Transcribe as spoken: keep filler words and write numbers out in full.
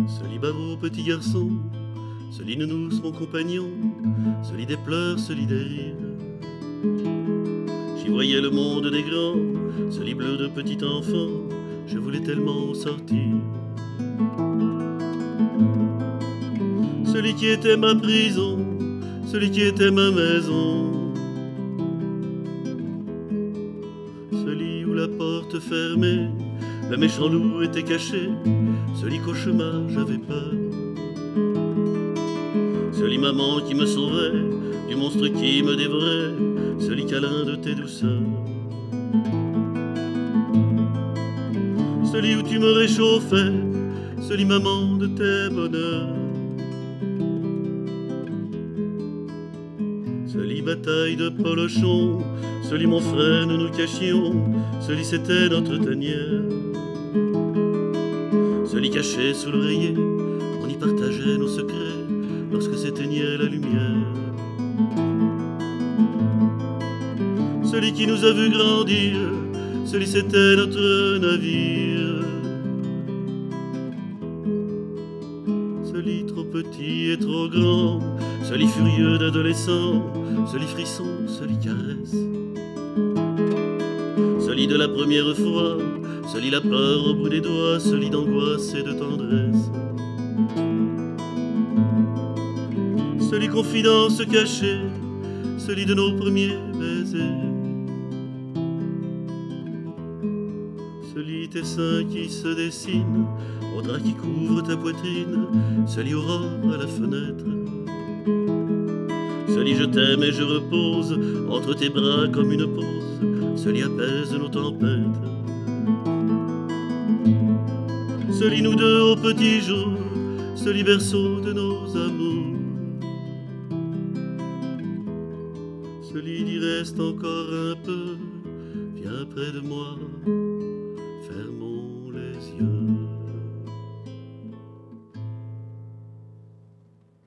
Ce lit Barreau, petit garçon, ce lit Nounous, mon compagnon, ce lit des pleurs, ce lit des rires. J'y voyais le monde des grands, ce lit bleu de petit enfant, je voulais tellement sortir. Ce lit qui était ma prison, ce lit qui était ma maison, ce lit où la porte fermée, le méchant loup était caché, ce lit cauchemar, j'avais peur. Ce lit maman qui me sauvait du monstre qui me dévorait, ce lit câlin de tes douceurs. Ce lit où tu me réchauffais, ce lit maman de tes bonheurs. Ce lit bataille de polochon, ce lit mon frère nous nous cachions, ce lit c'était notre tanière. Ce lit caché sous l'oreiller, on y partageait nos secrets lorsque s'éteignait la lumière. Ce lit qui nous a vu grandir, ce lit c'était notre navire. Ce lit trop petit et trop grand, ce lit furieux d'adolescent, ce lit frisson, ce lit caresse. Ce lit de la première fois, ce lit la peur au bout des doigts, ce lit d'angoisse et de tendresse. Ce lit confidence cachée, ce lit de nos premiers baisers. Ce lit tes seins qui se dessinent, au drap qui couvre ta poitrine, ce lit aurore à la fenêtre. Ce lit je t'aime et je repose entre tes bras comme une pause, ce lit apaise nos tempêtes. Ce lit nous deux au petit jour, ce lit berceau de nos amours. Ce lit dit reste encore un peu, viens près de moi, fermons les yeux.